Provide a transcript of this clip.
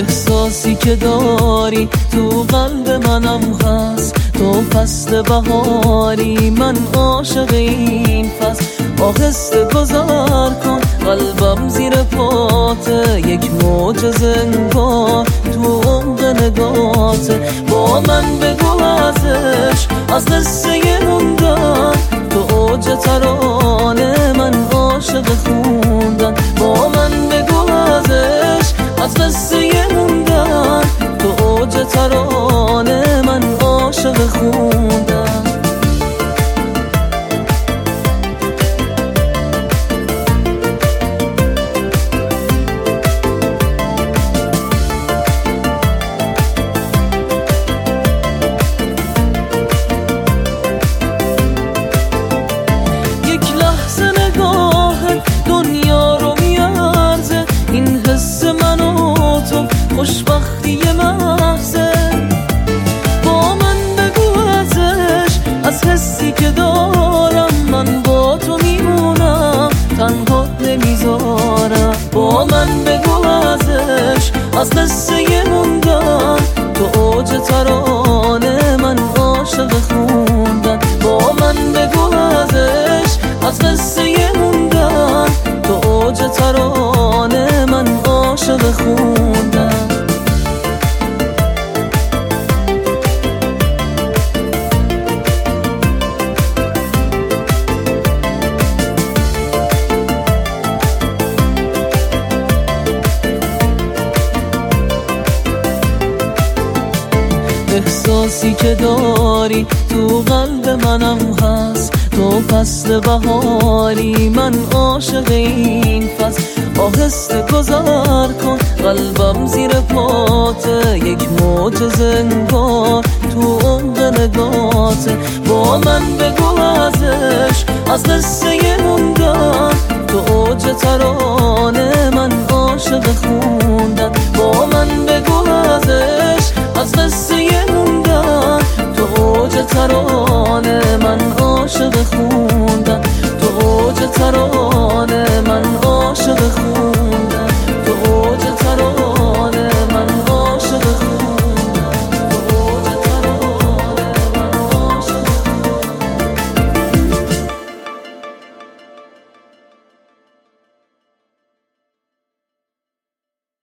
احساسی که داری تو قلب منم هست، تو فصل بهاری من عاشق این فصل. آهسته گذر کن قلبم زیر پاته، یک موج انگار تو عمق نگاته. با من بگو ازش، از قصه موندن تو اوج ترانه من عاشق خوندن. با من بگو ازش، از قصه موندن تو اوج ترانه من عاشق خوندن. خوشبختی محضه، با من بگو ازش، از حسی که دارم من با تو میمونم، تنها نمیذارم. با من بگو ازش، از قصه موندن تو اوج ترانه من عاشق خوندن. با من بگو ازش، از قصه موندن تو اوج ترانه من عاشق خوندن. احساسی که داری تو قلب منم هست، تو فصل بهاری من عاشق این فصل. آهسته گذر کن قلبم زیر پاته، یک موج انگار تو عمق نگاته. با من بگو ازش، از قصه موندن تو اوج ترانه